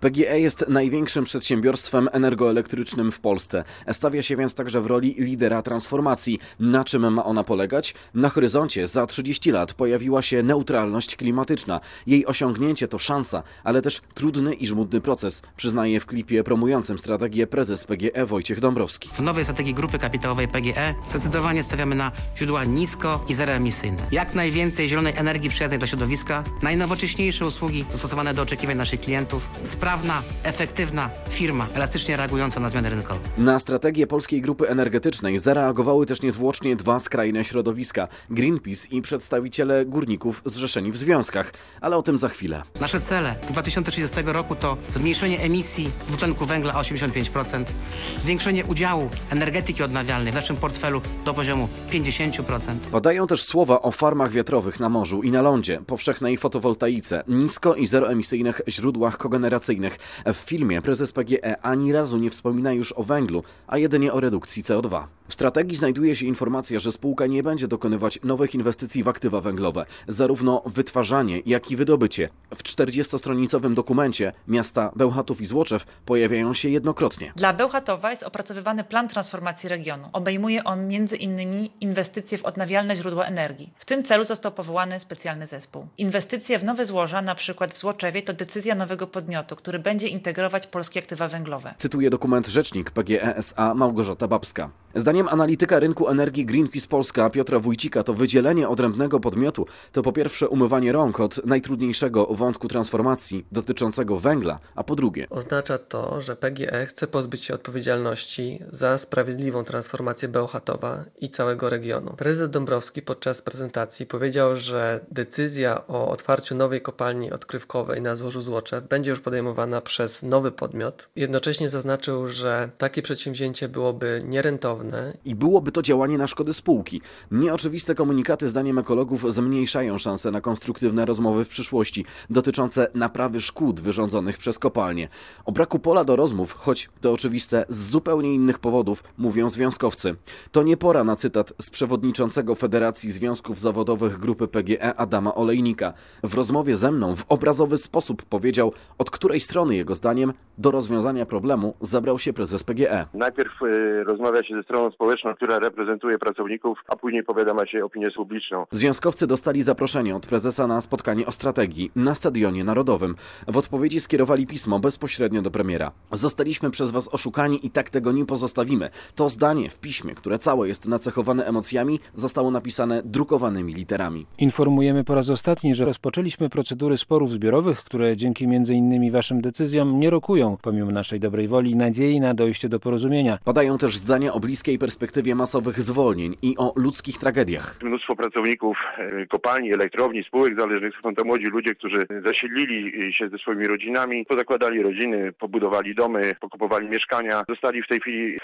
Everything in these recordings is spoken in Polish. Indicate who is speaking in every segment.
Speaker 1: PGE jest największym przedsiębiorstwem energoelektrycznym w Polsce. Stawia się więc także w roli lidera transformacji. Na czym ma ona polegać? Na horyzoncie za 30 lat pojawiła się neutralność klimatyczna. Jej osiągnięcie to szansa, ale też trudny i żmudny proces, przyznaje w klipie promującym strategię prezes PGE Wojciech Dąbrowski.
Speaker 2: W nowej strategii grupy kapitałowej PGE zdecydowanie stawiamy na źródła nisko- i zeroemisyjne. Jak najwięcej zielonej energii przyjaznej dla środowiska, najnowocześniejsze usługi dostosowane do oczekiwań naszych klientów, sprawna, efektywna firma, elastycznie reagująca na zmiany rynkowe.
Speaker 1: Na strategię Polskiej Grupy Energetycznej zareagowały też niezwłocznie dwa skrajne środowiska: Greenpeace i przedstawiciele górników zrzeszeni w związkach. Ale o tym za chwilę.
Speaker 2: Nasze cele do 2030 roku to zmniejszenie emisji dwutlenku węgla o 85%, zwiększenie udziału energetyki odnawialnej w naszym portfelu do poziomu 50%.
Speaker 1: Padają też słowa o farmach wiatrowych na morzu i na lądzie, powszechnej fotowoltaice, nisko- i zeroemisyjnych źródłach kogeneracyjnych. W filmie prezes PGE ani razu nie wspomina już o węglu, a jedynie o redukcji CO2. W strategii znajduje się informacja, że spółka nie będzie dokonywać nowych inwestycji w aktywa węglowe, zarówno wytwarzanie, jak i wydobycie. W 40-stronicowym dokumencie miasta Bełchatów i Złoczew pojawiają się jednokrotnie.
Speaker 3: Dla Bełchatowa jest opracowywany plan transformacji regionu. Obejmuje on m.in. inwestycje w odnawialne źródła energii. W tym celu został powołany specjalny zespół. Inwestycje w nowe złoża, np. w Złoczewie, to decyzja nowego podmiotu, który będzie integrować polskie aktywa węglowe.
Speaker 1: Cytuje dokument rzecznik PGE SA Małgorzata Babska. Zdaniem analityka rynku energii Greenpeace Polska Piotra Wójcika to wydzielenie odrębnego podmiotu to po pierwsze umywanie rąk od najtrudniejszego wątku transformacji dotyczącego węgla, a po drugie
Speaker 4: oznacza to, że PGE chce pozbyć się odpowiedzialności za sprawiedliwą transformację Bełchatowa i całego regionu. Prezes Dąbrowski podczas prezentacji powiedział, że decyzja o otwarciu nowej kopalni odkrywkowej na złożu Złoczew będzie już podejmowana przez nowy podmiot. Jednocześnie zaznaczył, że takie przedsięwzięcie byłoby nierentowne.
Speaker 1: I byłoby to działanie na szkodę spółki. Nieoczywiste komunikaty zdaniem ekologów zmniejszają szanse na konstruktywne rozmowy w przyszłości dotyczące naprawy szkód wyrządzonych przez kopalnie. O braku pola do rozmów, choć to oczywiste z zupełnie innych powodów, mówią związkowcy. To nie pora na cytat z przewodniczącego Federacji Związków Zawodowych Grupy PGE Adama Olejnika. W rozmowie ze mną w obrazowy sposób powiedział, od której strony jego zdaniem do rozwiązania problemu zabrał się prezes PGE.
Speaker 5: Najpierw rozmawia się ze stroną społeczną, która reprezentuje pracowników, a później powiadama się opinię publiczną.
Speaker 1: Związkowcy dostali zaproszenie od prezesa na spotkanie o strategii na Stadionie Narodowym. W odpowiedzi skierowali pismo bezpośrednio do premiera. Zostaliśmy przez was oszukani i tak tego nie pozostawimy. To zdanie w piśmie, które całe jest nacechowane emocjami, zostało napisane drukowanymi literami.
Speaker 6: Informujemy po raz ostatni, że rozpoczęliśmy procedury sporów zbiorowych, które dzięki m.in. waszym decyzjom nie rokują, pomimo naszej dobrej woli i nadziei na dojście do porozumienia.
Speaker 1: Padają też zdania o bliskiej perspektywie masowych zwolnień i o ludzkich tragediach.
Speaker 5: Mnóstwo pracowników kopalni, elektrowni, spółek zależnych są to młodzi ludzie, którzy zasiedlili się ze swoimi rodzinami, pozakładali rodziny, pobudowali domy, pokupowali mieszkania. Zostali w tej chwili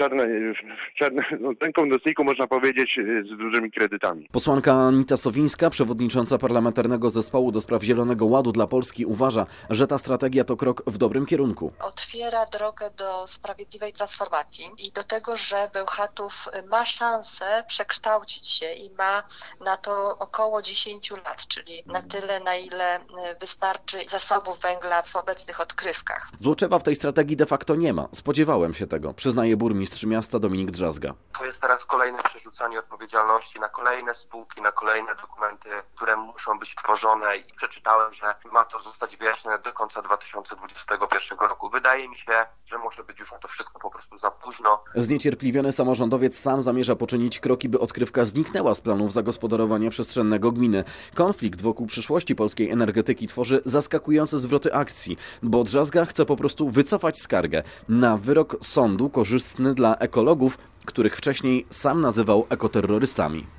Speaker 5: w ręką nocniku, można powiedzieć, z dużymi kredytami.
Speaker 1: Posłanka Anita Sowińska, przewodnicząca Parlamentarnego Zespołu do spraw Zielonego Ładu dla Polski, uważa, że ta strategia to krok w dobrym kierunku.
Speaker 7: Otwiera drogę do sprawiedliwej transformacji i do tego, że Bełchatów ma szansę przekształcić się i ma na to około 10 lat, czyli na tyle, na ile wystarczy zasobów węgla w obecnych odkrywkach.
Speaker 1: Złoczewa w tej strategii de facto nie ma. Spodziewałem się tego, przyznaje burmistrz miasta Dominik Drzazga.
Speaker 8: To jest teraz kolejne przerzucanie odpowiedzialności na kolejne spółki, na kolejne dokumenty, które muszą być tworzone i przeczytałem, że ma to zostać wyjaśnione do końca 2021 roku. Wydaje mi się, że może być już na to wszystko po prostu za późno.
Speaker 1: Zniecierpliwiony samorządowiec sam zamierza poczynić kroki, by odkrywka zniknęła z planów zagospodarowania przestrzennego gminy. Konflikt wokół przyszłości polskiej energetyki tworzy zaskakujące zwroty akcji, bo Drzazga chce po prostu wycofać skargę na wyrok sądu korzystny dla ekologów, których wcześniej sam nazywał ekoterrorystami.